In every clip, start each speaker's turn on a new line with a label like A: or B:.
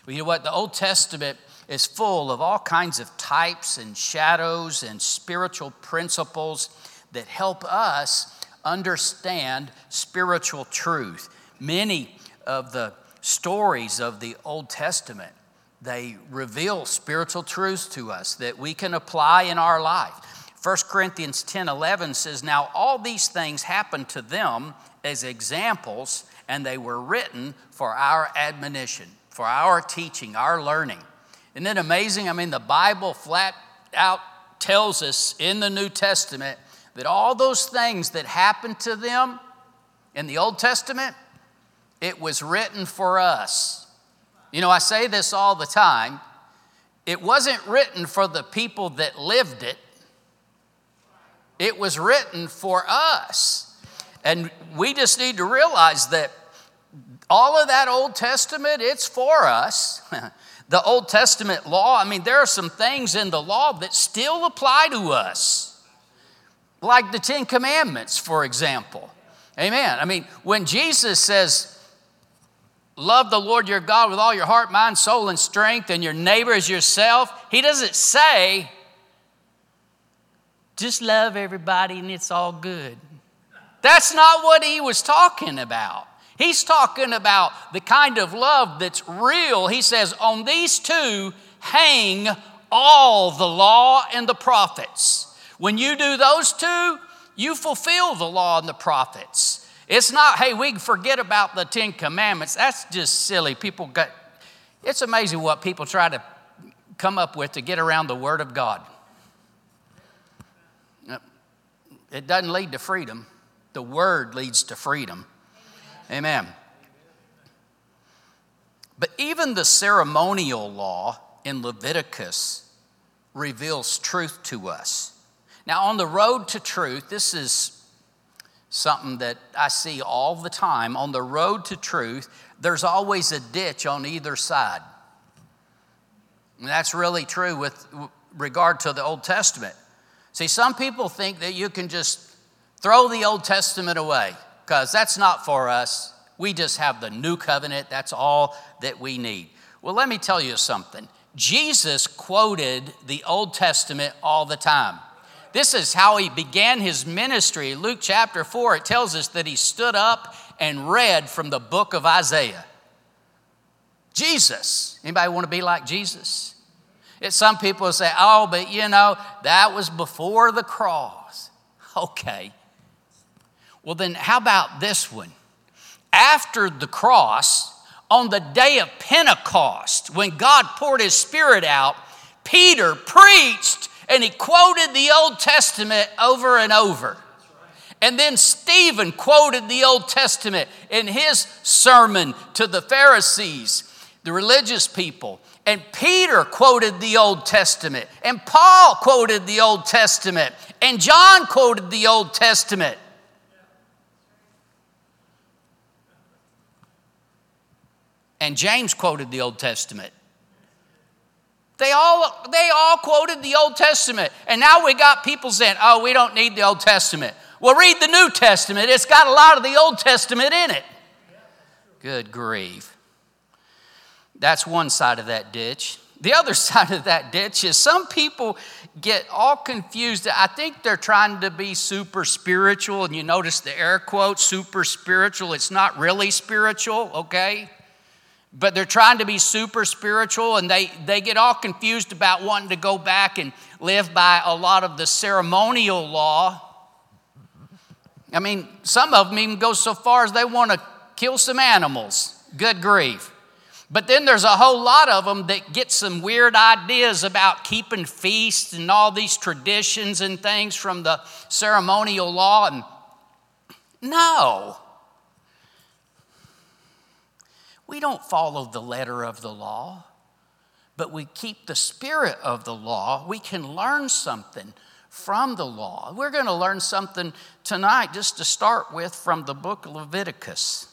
A: Well, you know what? The Old Testament is full of all kinds of types and shadows and spiritual principles that help us understand spiritual truth. Many of the stories of the Old Testament, they reveal spiritual truths to us that we can apply in our life. 1 Corinthians 10:11 says, "Now all these things happened to them as examples, and they were written for our admonition," for our teaching, our learning. Isn't it amazing? I mean, the Bible flat out tells us in the New Testament that all those things that happened to them in the Old Testament, it was written for us. You know, I say this all the time. It wasn't written for the people that lived it. It was written for us. And we just need to realize that all of that Old Testament, it's for us. The Old Testament law, I mean, there are some things in the law that still apply to us. Like the Ten Commandments, for example. Amen. I mean, when Jesus says, love the Lord your God with all your heart, mind, soul, and strength, and your neighbor as yourself, he doesn't say, just love everybody and it's all good. That's not what he was talking about. He's talking about the kind of love that's real. He says, on these two hang all the law and the prophets. When you do those two, you fulfill the law and the prophets. It's not, hey, we can forget about the Ten Commandments. That's just silly. It's amazing what people try to come up with to get around the Word of God. It doesn't lead to freedom. The Word leads to freedom. Amen. But even the ceremonial law in Leviticus reveals truth to us. Now, on the road to truth, this is something that I see all the time. On the road to truth, there's always a ditch on either side. And that's really true with regard to the Old Testament. See, some people think that you can just throw the Old Testament away, because that's not for us. We just have the new covenant. That's all that we need. Well, let me tell you something. Jesus quoted the Old Testament all the time. This is how he began his ministry. Luke chapter 4, it tells us that he stood up and read from the book of Isaiah. Jesus. Anybody want to be like Jesus? Some people say, oh, but you know, that was before the cross. Okay. Well, then how about this one? After the cross, on the day of Pentecost, when God poured his Spirit out, Peter preached and he quoted the Old Testament over and over. And then Stephen quoted the Old Testament in his sermon to the Pharisees, the religious people. And Peter quoted the Old Testament. And Paul quoted the Old Testament. And John quoted the Old Testament. And James quoted the Old Testament. They all quoted the Old Testament. And now we got people saying, oh, we don't need the Old Testament. Well, read the New Testament. It's got a lot of the Old Testament in it. Good grief. That's one side of that ditch. The other side of that ditch is some people get all confused. I think they're trying to be super spiritual. And you notice the air quote, super spiritual. It's not really spiritual, okay? But they're trying to be super spiritual, and they get all confused about wanting to go back and live by a lot of the ceremonial law. I mean, some of them even go so far as they want to kill some animals. Good grief. But then there's a whole lot of them that get some weird ideas about keeping feasts and all these traditions and things from the ceremonial law. And no. We don't follow the letter of the law, but we keep the spirit of the law. We can learn something from the law. We're going to learn something tonight just to start with from the book of Leviticus.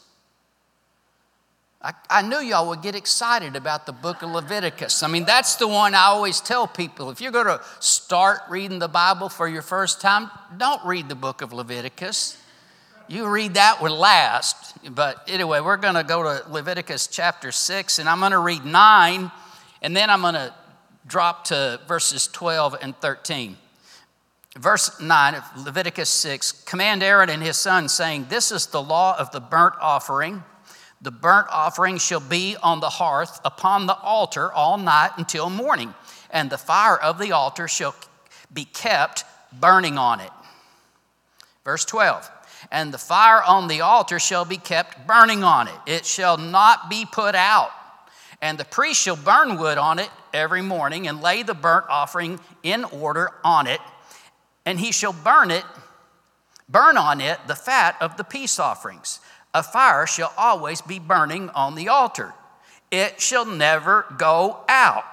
A: I knew y'all would get excited about the book of Leviticus. I mean, that's the one I always tell people. If you're going to start reading the Bible for your first time, don't read the book of Leviticus. You read that one last. But anyway, we're going to go to Leviticus chapter 6, and I'm going to read 9, and then I'm going to drop to verses 12 and 13. Verse 9 of Leviticus 6, command Aaron and his sons, saying, this is the law of the burnt offering. The burnt offering shall be on the hearth upon the altar all night until morning, and the fire of the altar shall be kept burning on it. Verse 12, and the fire on the altar shall be kept burning on it. It shall not be put out. And the priest shall burn wood on it every morning and lay the burnt offering in order on it. And he shall burn on it the fat of the peace offerings. A fire shall always be burning on the altar. It shall never go out.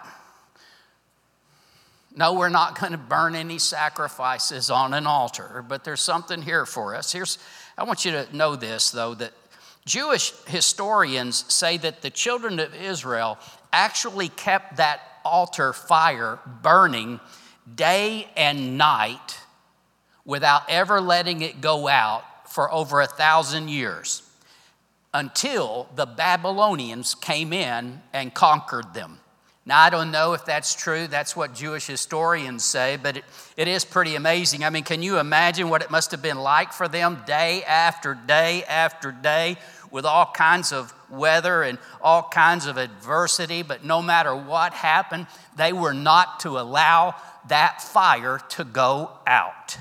A: No, we're not going to burn any sacrifices on an altar, but there's something here for us. I want you to know this, though, that Jewish historians say that the children of Israel actually kept that altar fire burning day and night without ever letting it go out for over 1,000 years until the Babylonians came in and conquered them. Now, I don't know if that's true. That's what Jewish historians say, but it is pretty amazing. I mean, can you imagine what it must have been like for them day after day after day with all kinds of weather and all kinds of adversity? But no matter what happened, they were not to allow that fire to go out.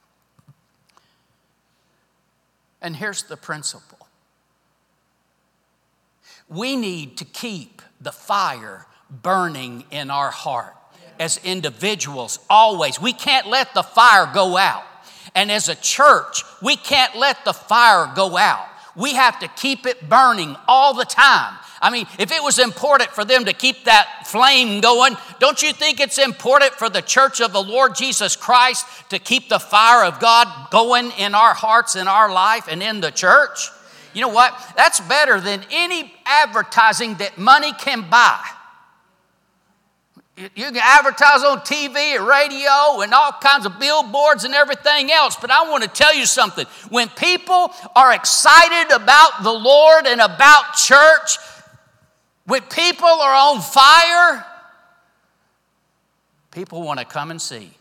A: And here's the principle. We need to keep the fire burning in our heart as individuals always. We can't let the fire go out. And as a church, we can't let the fire go out. We have to keep it burning all the time. I mean, if it was important for them to keep that flame going, don't you think it's important for the church of the Lord Jesus Christ to keep the fire of God going in our hearts, in our life, and in the church? You know what? That's better than any advertising that money can buy. You can advertise on TV and radio and all kinds of billboards and everything else. But I want to tell you something. When people are excited about the Lord and about church, when people are on fire, people want to come and see.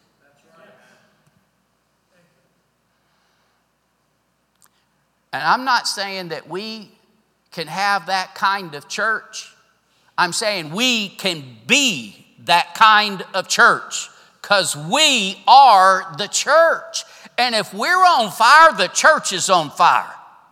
A: And I'm not saying that we can have that kind of church. I'm saying we can be that kind of church, because we are the church. And if we're on fire, the church is on fire.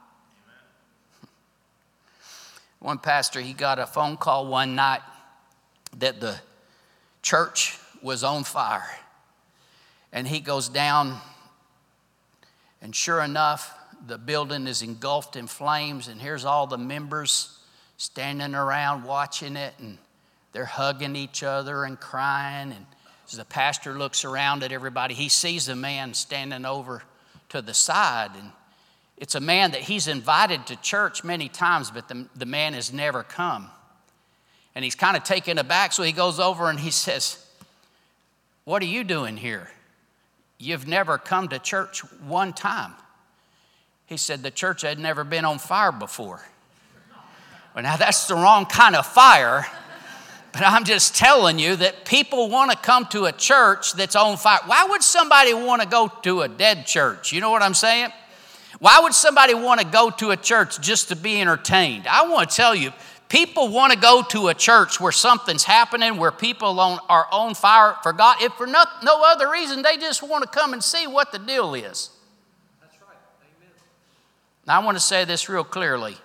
A: One pastor, he got a phone call one night that the church was on fire. And he goes down, and sure enough, the building is engulfed in flames, and here's all the members standing around watching it, and they're hugging each other and crying. And as the pastor looks around at everybody, he sees a man standing over to the side. And it's a man that he's invited to church many times, but the man has never come. And he's kind of taken aback, so he goes over and he says, "What are you doing here? You've never come to church one time." He said, "The church had never been on fire before." Well, now that's the wrong kind of fire. But I'm just telling you that people want to come to a church that's on fire. Why would somebody want to go to a dead church? You know what I'm saying? Why would somebody want to go to a church just to be entertained? I want to tell you, people want to go to a church where something's happening, where people are on fire for God. If for no other reason, they just want to come and see what the deal is. That's right. Amen. Now, I want to say this real clearly.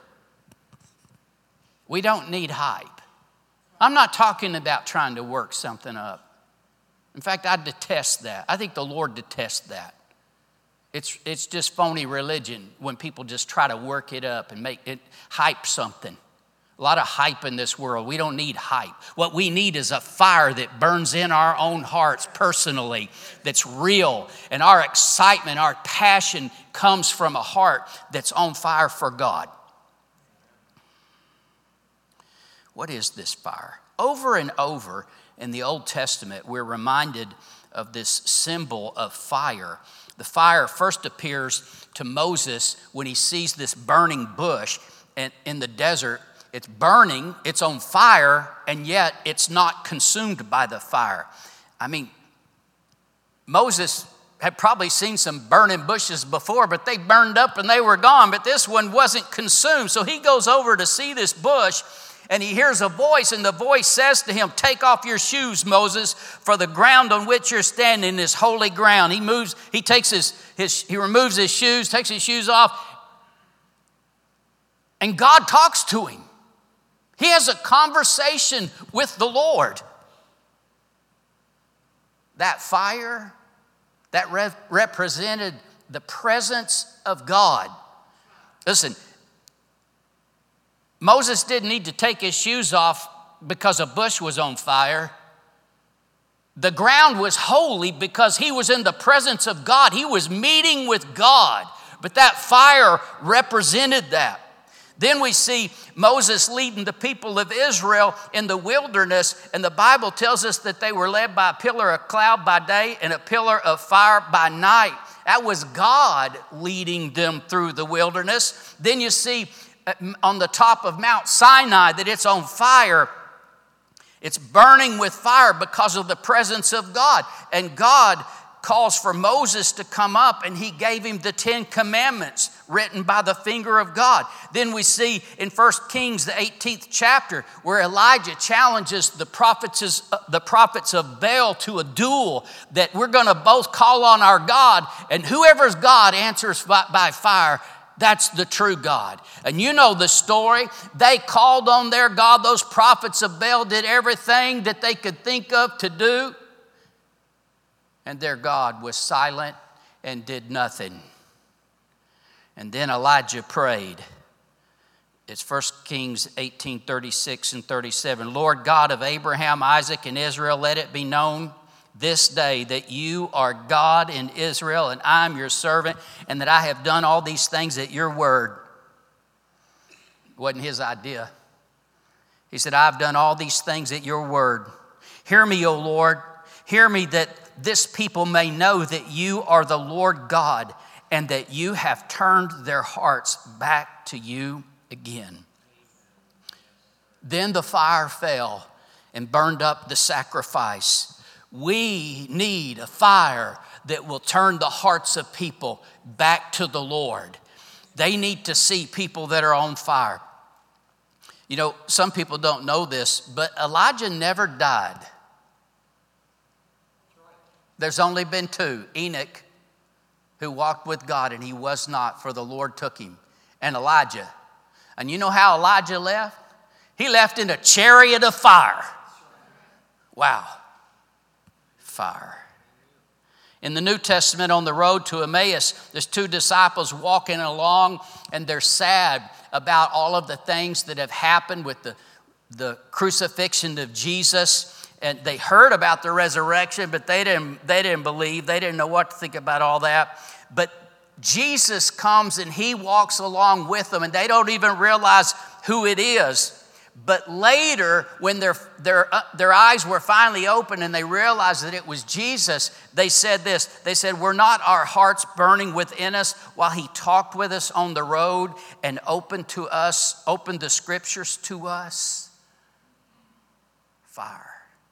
A: We don't need hype. I'm not talking about trying to work something up. In fact, I detest that. I think the Lord detests that. It's just phony religion when people just try to work it up and make it hype something. A lot of hype in this world. We don't need hype. What we need is a fire that burns in our own hearts personally, that's real. And our excitement, our passion comes from a heart that's on fire for God. What is this fire? Over and over in the Old Testament, we're reminded of this symbol of fire. The fire first appears to Moses when he sees this burning bush and in the desert. It's burning, it's on fire, and yet it's not consumed by the fire. I mean, Moses had probably seen some burning bushes before, but they burned up and they were gone, but this one wasn't consumed. So he goes over to see this bush, and he hears a voice, and the voice says to him, "Take off your shoes, Moses, for the ground on which you're standing is holy ground." He removes his shoes, takes his shoes off, and God talks to him. He has a conversation with the Lord. That fire, that represented the presence of God. Listen, Moses didn't need to take his shoes off because a bush was on fire. The ground was holy because he was in the presence of God. He was meeting with God. But that fire represented that. Then we see Moses leading the people of Israel in the wilderness, and the Bible tells us that they were led by a pillar of cloud by day and a pillar of fire by night. That was God leading them through the wilderness. Then you see on the top of Mount Sinai that it's on fire. It's burning with fire because of the presence of God. And God calls for Moses to come up, and he gave him the 10 Commandments written by the finger of God. Then we see in 1 Kings, the 18th chapter, where Elijah challenges the prophets of Baal to a duel, that we're going to both call on our God, and whoever's God answers by fire. That's the true God. And you know the story. They called on their God. Those prophets of Baal did everything that they could think of to do, and their God was silent and did nothing. And then Elijah prayed. It's 1 Kings 18:36 and 37. "Lord God of Abraham, Isaac, and Israel, let it be known this day that you are God in Israel, and I am your servant, and that I have done all these things at your word." It wasn't his idea. He said, "I've done all these things at your word. Hear me, O Lord. Hear me, that this people may know that you are the Lord God, and that you have turned their hearts back to you again." Then the fire fell and burned up the sacrifice. We need a fire that will turn the hearts of people back to the Lord. They need to see people that are on fire. You know, some people don't know this, but Elijah never died. There's only been 2. Enoch, who walked with God, and he was not, for the Lord took him, and Elijah. And you know how Elijah left? He left in a chariot of fire. Wow. Fire. In the New Testament, on the road to Emmaus, there's 2 disciples walking along, and they're sad about all of the things that have happened with the crucifixion of Jesus. And they heard about the resurrection, but they didn't believe. They didn't know what to think about all that. But Jesus comes and he walks along with them, and they don't even realize who it is. But later, when their eyes were finally open and they realized that it was Jesus, they said this. They said, "Were not our hearts burning within us while he talked with us on the road and opened the scriptures to us?" Fire.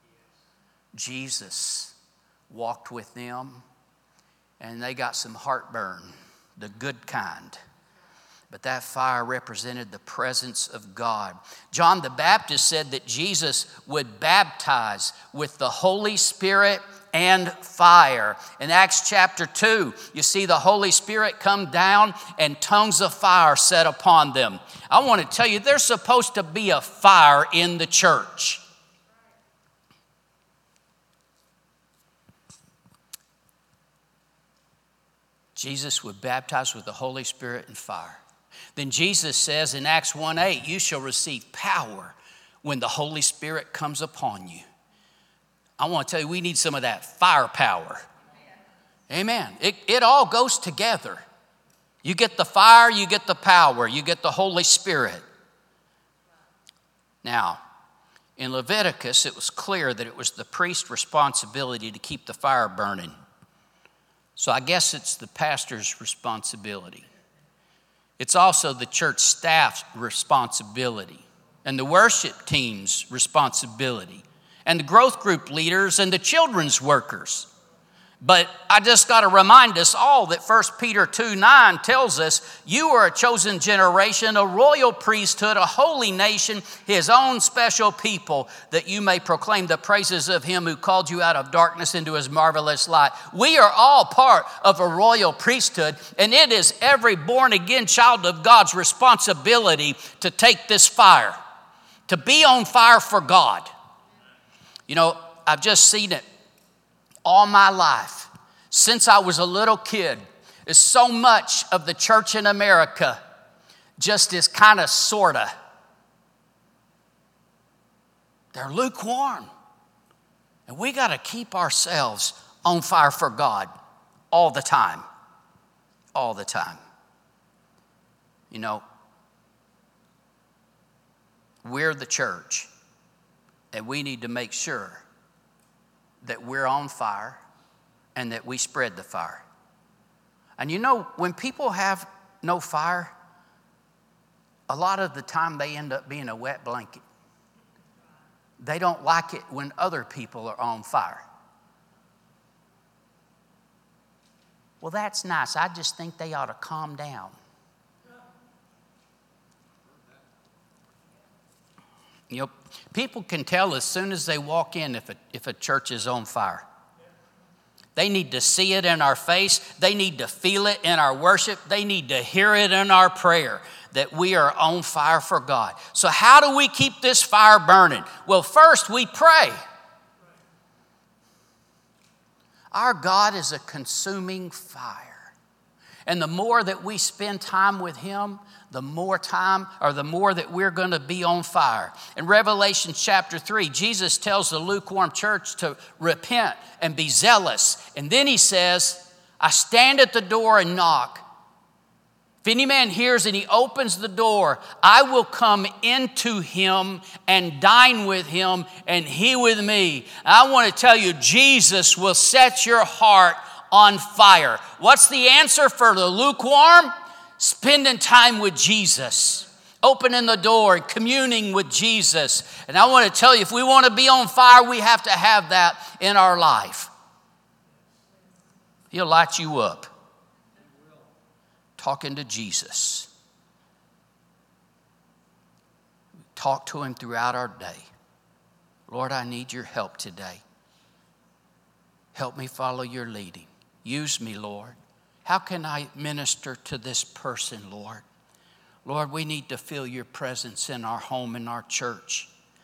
A: Jesus walked with them, and they got some heartburn, the good kind. But that fire represented the presence of God. John the Baptist said that Jesus would baptize with the Holy Spirit and fire. In Acts chapter 2, you see the Holy Spirit come down and tongues of fire set upon them. I want to tell you, there's supposed to be a fire in the church. Jesus would baptize with the Holy Spirit and fire. Then Jesus says in Acts 1:8, "You shall receive power when the Holy Spirit comes upon you." I want to tell you, we need some of that firepower. Amen. It all goes together. You get the fire, you get the power, you get the Holy Spirit. Now, In Leviticus, it was clear that it was the priest's responsibility to keep the fire burning. So I guess it's the pastor's responsibility. It's also the church staff's responsibility and the worship team's responsibility and the growth group leaders and the children's workers. But I just got to remind us all that 1 Peter 2:9 tells us, you are a chosen generation, a royal priesthood, a holy nation, his own special people, that you may proclaim the praises of him who called you out of darkness into his marvelous light. We are all part of a royal priesthood, and it is every born-again child of God's responsibility to take this fire, to be on fire for God. You know, I've just seen it all my life, since I was a little kid, is so much of the church in America just is kind of sorta. They're lukewarm. And we got to keep ourselves on fire for God all the time. All the time. You know, we're the church, and we need to make sure that we're on fire and that we spread the fire. And you know, when people have no fire, a lot of the time they end up being a wet blanket. They don't like it when other people are on fire. Well, that's nice. I just think they ought to calm down. You know, people can tell as soon as they walk in if a church is on fire. They need to see it in our face. They need to feel it in our worship. They need to hear it in our prayer that we are on fire for God. So how do we keep this fire burning? Well, first we pray. Our God is a consuming fire. And the more that we spend time with him, the more that we're going to be on fire. In Revelation chapter 3, Jesus tells the lukewarm church to repent and be zealous. And then he says, I stand at the door and knock. If any man hears and he opens the door, I will come into him and dine with him and he with me. I want to tell you, Jesus will set your heart on fire. What's the answer for the lukewarm? Spending time with Jesus, opening the door and communing with Jesus. And I want to tell you, if we want to be on fire, we have to have that in our life. He'll light you up. Talking to Jesus. Talk to him throughout our day. Lord, I need your help today. Help me follow your leading. Use me, Lord. How can I minister to this person, Lord? Lord, we need to feel your presence in our home, in our church.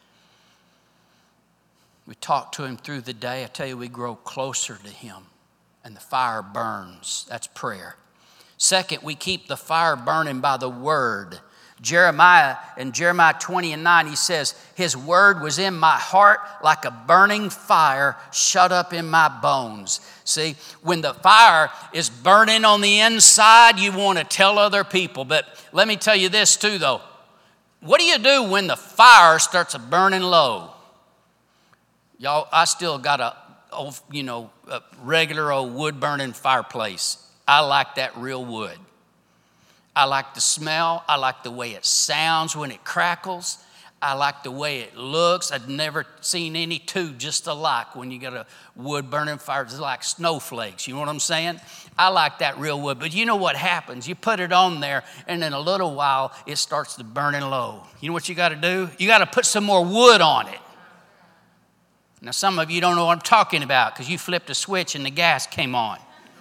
A: We talk to him through the day. I tell you, we grow closer to him, and the fire burns. That's prayer. Second, we keep the fire burning by the word. In Jeremiah 20:9, he says, his word was in my heart like a burning fire shut up in my bones. See, when the fire is burning on the inside, you want to tell other people. But let me tell you this too, though. What do you do when the fire starts burning low? Y'all, I still got a regular old wood-burning fireplace. I like that real wood. I like the smell. I like the way it sounds when it crackles. I like the way it looks. I've never seen any two just alike when you got a wood burning fire. It's like snowflakes. You know what I'm saying? I like that real wood. But you know what happens? You put it on there, and in a little while, it starts to burning low. You know what you got to do? You got to put some more wood on it. Now, some of you don't know what I'm talking about because you flipped a switch and the gas came on.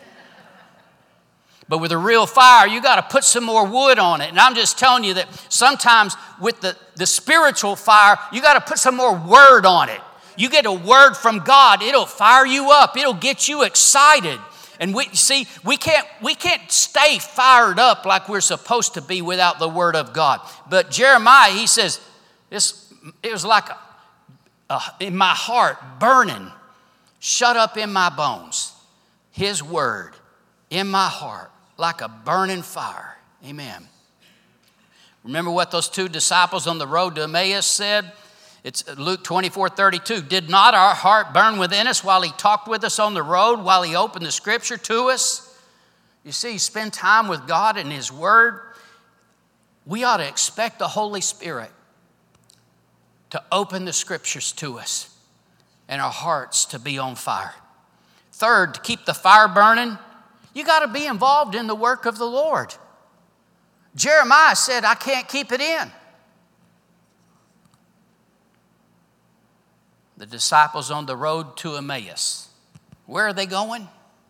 A: But with a real fire, you got to put some more wood on it. And I'm just telling you that sometimes with the spiritual fire, you got to put some more word on it. You get a word from God, it'll fire you up. It'll get you excited. And we can't stay fired up like we're supposed to be without the word of God. But Jeremiah, he says, it was like in my heart, burning, shut up in my bones. His word in my heart, like a burning fire. Amen. Remember what those two disciples on the road to Emmaus said? It's Luke 24:32. Did not our heart burn within us while he talked with us on the road, while he opened the scripture to us? You see, spend time with God and his word. We ought to expect the Holy Spirit to open the scriptures to us and our hearts to be on fire. Third, to keep the fire burning, you got to be involved in the work of the Lord. Jeremiah said, I can't keep it in. The disciples on the road to Emmaus. Where are they going?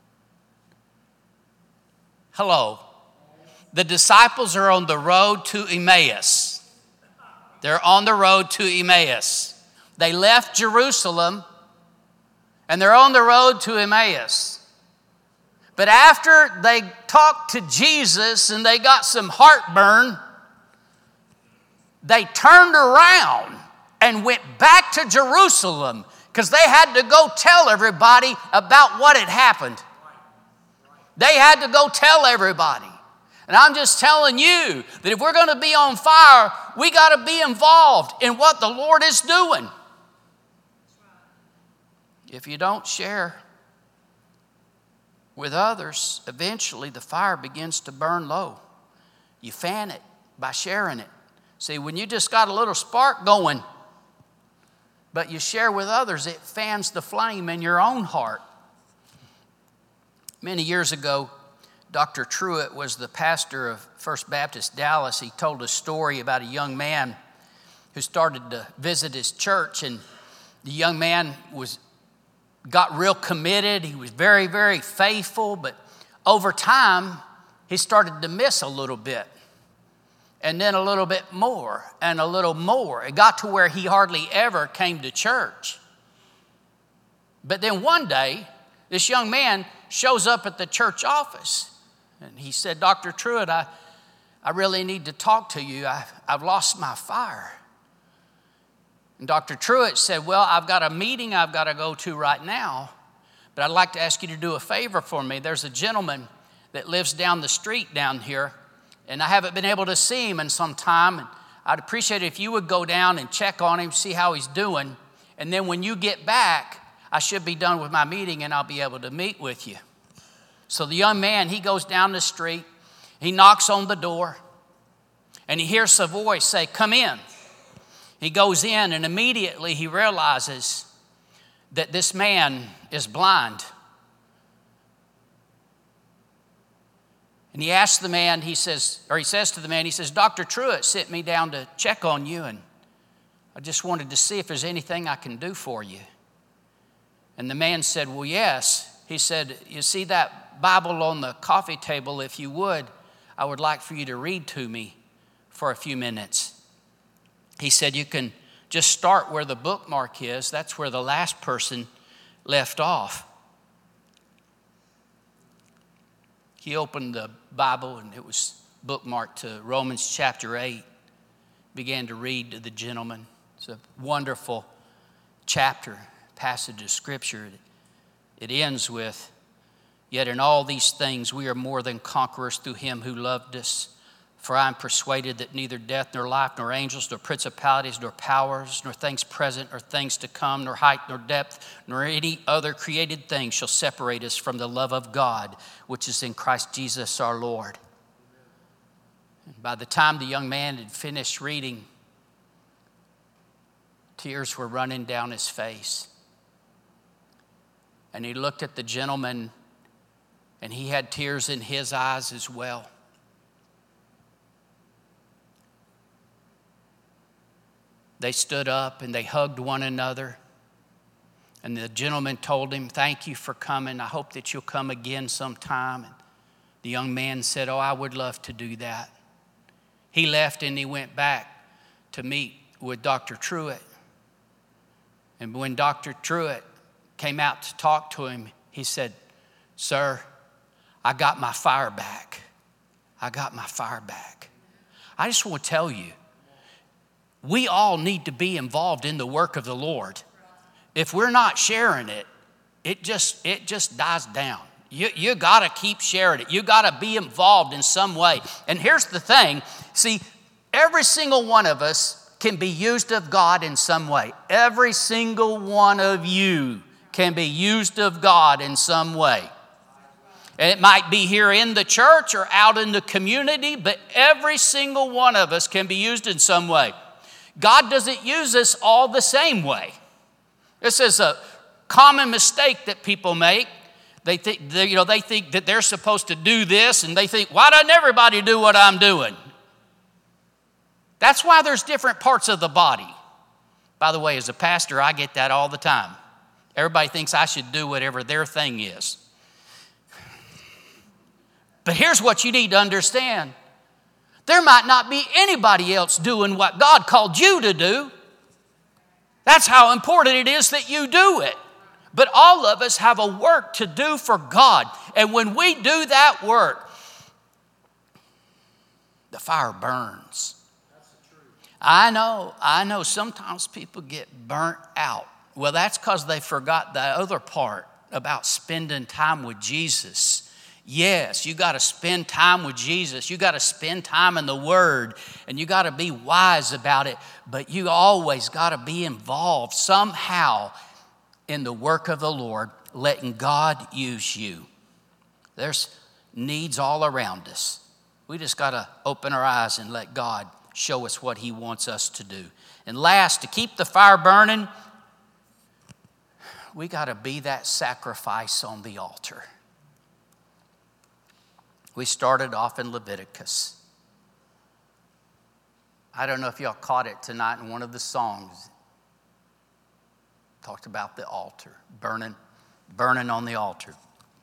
A: Hello. The disciples are on the road to Emmaus. They're on the road to Emmaus. They left Jerusalem and they're on the road to Emmaus. But after they talked to Jesus and they got some heartburn, they turned around and went back to Jerusalem because they had to go tell everybody about what had happened. They had to go tell everybody. And I'm just telling you that if we're going to be on fire, we got to be involved in what the Lord is doing. If you don't share with others, eventually the fire begins to burn low. You fan it by sharing it. See, when you just got a little spark going, but you share with others, it fans the flame in your own heart. Many years ago, Dr. Truett was the pastor of First Baptist Dallas. He told a story about a young man who started to visit his church, and the young man got real committed. He was very, very faithful, but over time, he started to miss a little bit, and then a little bit more, and a little more. It got to where he hardly ever came to church. But then one day, this young man shows up at the church office, and he said, Dr. Truett, I really need to talk to you. I've lost my fire. And Dr. Truett said, well, I've got a meeting I've got to go to right now, but I'd like to ask you to do a favor for me. There's a gentleman that lives down the street down here, and I haven't been able to see him in some time. And I'd appreciate it if you would go down and check on him, see how he's doing. And then when you get back, I should be done with my meeting and I'll be able to meet with you. So the young man, he goes down the street, he knocks on the door, and he hears a voice say, come in. He goes in, and immediately he realizes that this man is blind. And he asks the man, he says to the man, Dr. Truett sent me down to check on you, and I just wanted to see if there's anything I can do for you. And the man said, well, yes. He said, you see that Bible on the coffee table? If you would, I would like for you to read to me for a few minutes. He said, you can just start where the bookmark is. That's where the last person left off. He opened the Bible, and it was bookmarked to Romans chapter 8. Began to read to the gentleman. It's a wonderful chapter, passage of Scripture. It ends with, yet in all these things we are more than conquerors through him who loved us. For I am persuaded that neither death, nor life, nor angels, nor principalities, nor powers, nor things present, nor things to come, nor height, nor depth, nor any other created thing shall separate us from the love of God, which is in Christ Jesus our Lord. And by the time the young man had finished reading, tears were running down his face. And he looked at the gentleman, and he had tears in his eyes as well. They stood up and they hugged one another. And the gentleman told him, thank you for coming. I hope that you'll come again sometime. And the young man said, oh, I would love to do that. He left and he went back to meet with Dr. Truett. And when Dr. Truett came out to talk to him, he said, sir, I got my fire back. I got my fire back. I just want to tell you, we all need to be involved in the work of the Lord. If we're not sharing it, it just dies down. You got to keep sharing it. You got to be involved in some way. And here's the thing. See, every single one of us can be used of God in some way. Every single one of you can be used of God in some way. And it might be here in the church or out in the community, but every single one of us can be used in some way. God doesn't use us all the same way. This is a common mistake that people make. They think that they're supposed to do this, and they think, why doesn't everybody do what I'm doing? That's why there's different parts of the body. By the way, as a pastor, I get that all the time. Everybody thinks I should do whatever their thing is. But here's what you need to understand. There might not be anybody else doing what God called you to do. That's how important it is that you do it. But all of us have a work to do for God. And when we do that work, the fire burns. I know sometimes people get burnt out. Well, that's because they forgot the other part about spending time with Jesus. Yes, you got to spend time with Jesus. You got to spend time in the Word, and you got to be wise about it. But you always got to be involved somehow in the work of the Lord, letting God use you. There's needs all around us. We just got to open our eyes and let God show us what He wants us to do. And last, to keep the fire burning, we got to be that sacrifice on the altar. We started off in Leviticus. I don't know if y'all caught it tonight in one of the songs. Talked about the altar, burning on the altar.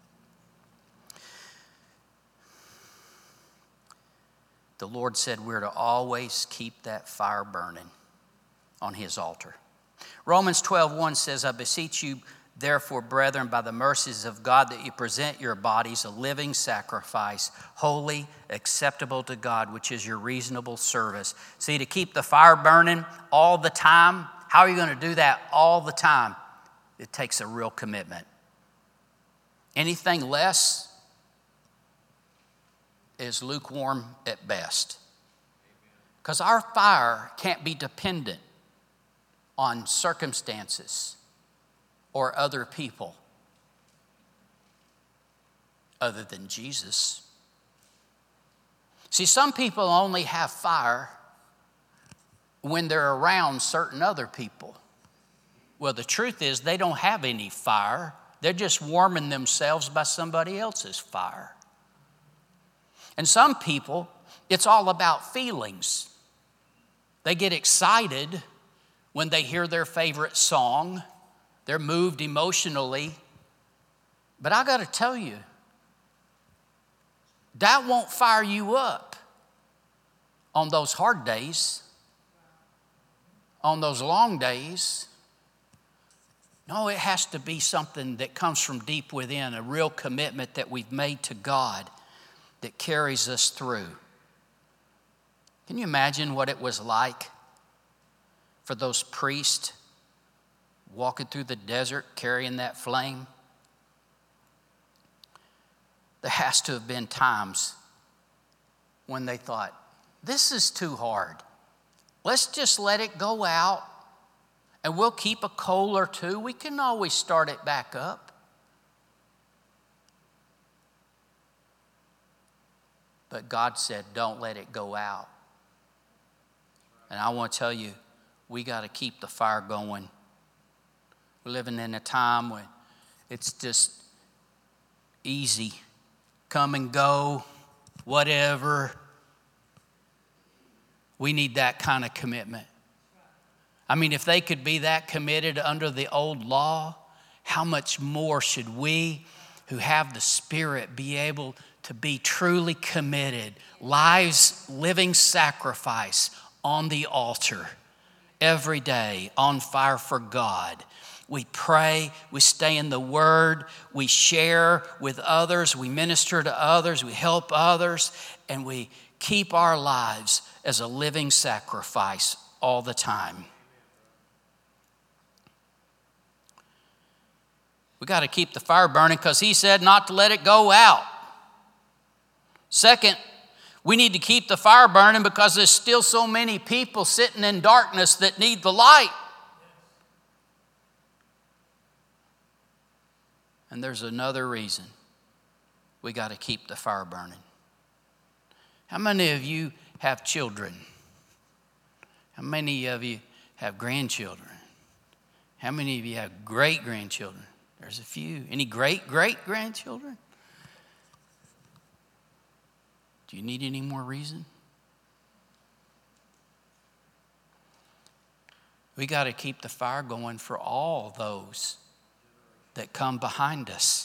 A: The Lord said we're to always keep that fire burning on His altar. Romans 12:1 says, I beseech you, therefore, brethren, by the mercies of God, that you present your bodies a living sacrifice, holy, acceptable to God, which is your reasonable service. See, to keep the fire burning all the time, how are you going to do that all the time? It takes a real commitment. Anything less is lukewarm at best. Because our fire can't be dependent on circumstances or other people other than Jesus. See, some people only have fire when they're around certain other people. Well, the truth is they don't have any fire. They're just warming themselves by somebody else's fire. And some people, it's all about feelings. They get excited when they hear their favorite song. They're moved emotionally. But I got to tell you, that won't fire you up on those hard days, on those long days. No, it has to be something that comes from deep within, a real commitment that we've made to God that carries us through. Can you imagine what it was like for those priests walking through the desert carrying that flame? There has to have been times when they thought, this is too hard. Let's just let it go out and we'll keep a coal or two. We can always start it back up. But God said, don't let it go out. And I want to tell you, we got to keep the fire going. We're living in a time when it's just easy. Come and go, whatever. We need that kind of commitment. I mean, if they could be that committed under the old law, how much more should we who have the Spirit be able to be truly committed, lives, living sacrifice on the altar every day, on fire for God. We pray, we stay in the Word, we share with others, we minister to others, we help others, and we keep our lives as a living sacrifice all the time. We got to keep the fire burning because He said not to let it go out. Second, We need to keep the fire burning because there's still so many people sitting in darkness that need the light. And there's another reason we got to keep the fire burning. How many of you have children? How many of you have grandchildren? How many of you have great-grandchildren? There's a few. Any great-great-grandchildren? Do you need any more reason? We got to keep the fire going for all those that come behind us.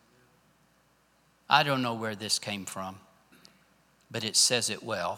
A: I don't know where this came from, but it says it well.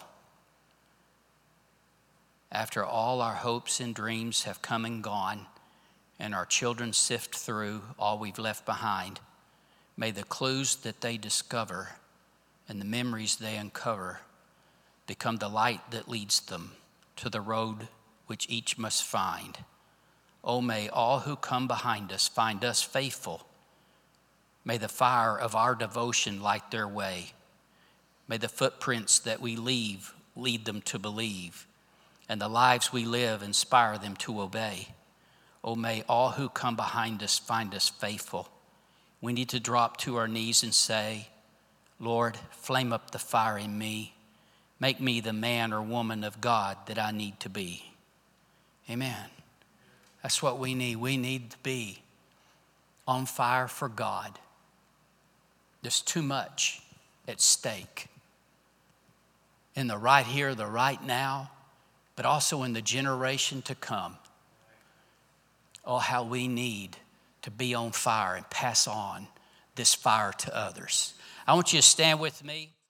A: After all our hopes and dreams have come and gone, and our children sift through all we've left behind, may the clues that they discover and the memories they uncover become the light that leads them to the road which each must find. Oh, may all who come behind us find us faithful. May the fire of our devotion light their way. May the footprints that we leave lead them to believe, and the lives we live inspire them to obey. Oh, may all who come behind us find us faithful. We need to drop to our knees and say, Lord, flame up the fire in me. Make me the man or woman of God that I need to be. Amen. That's what we need. We need to be on fire for God. There's too much at stake in the right here, the right now, but also in the generation to come. Oh, how we need to be on fire and pass on this fire to others. I want you to stand with me.